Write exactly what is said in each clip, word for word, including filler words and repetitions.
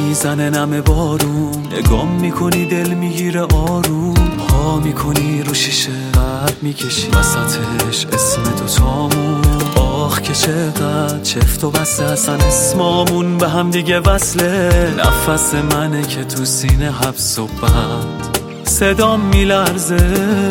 میزنه نم بارون، نگام میکنی دل میگیره آروم، پا میکنی رو شیشه قلب میکشی وسطش اسم دوتامون. آخ که چقدر چفت و بسته اصلا اسمامون به هم دیگه وصله. نفس منه که تو سینه حبس و بند صدام میلرزه.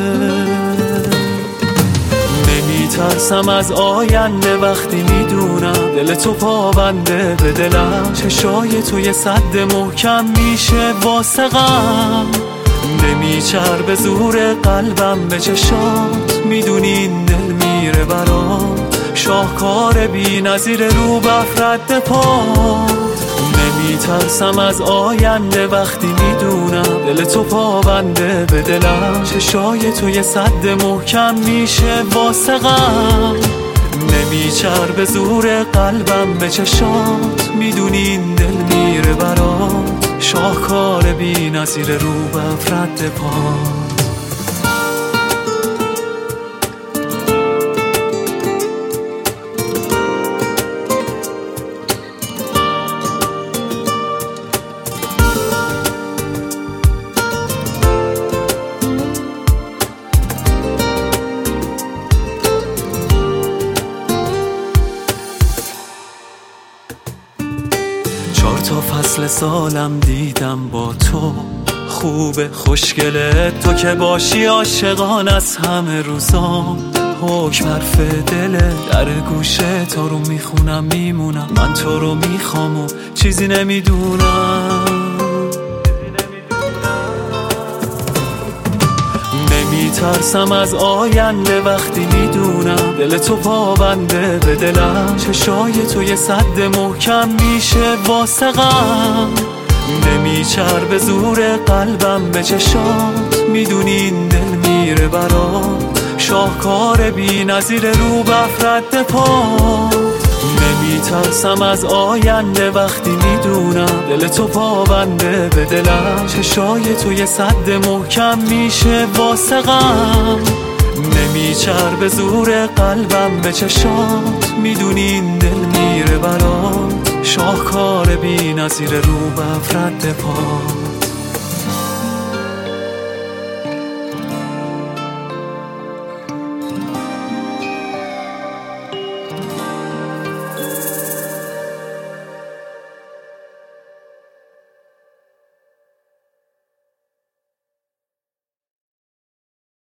نمیترسم از آینده وقتی میدونم دل تو پابنده به دلم. چشای تو یه سد محکم میشه واسه غم. نمیچر به زور قلبم به چشات، میدونی این دل میره برام. شاهکار بی نظیر رو بفرد پا. نمیترسم از آینده وقتی میدونم دل تو پابنده به دلم. چشای تو یه سد محکم میشه واسه غم. نمیچر به زور قلبم به چشات، میدونی این دل میره برام. شاهکار بی نظیر رو بفرد پا. چهار تا فصل سالم دیدم با تو، خوبه خوشگله تو که باشی عاشقان از همه روزام. حکم حرف دله در گوشه تو رو میخونم میمونم. من تو رو میخوام و چیزی نمیدونم. نمیترسم از آینده وقتی میدونم دل تو پابنده به دلم. چشای تو یه سد محکم میشه واسه غم. نمیچر به زور قلبم به چشات، میدونی این دل میره برام. شاهکار بی نظیر رو بفرد پا. نمیترسم از آینده وقتی میدونم دل تو پابنده به دلم. چشای تو یه سد محکم میشه واسه غم. نمیچر به زور قلبم به چشات، میدونی این دل میره برام. شاهکار بی نظیر رو بفرد پا.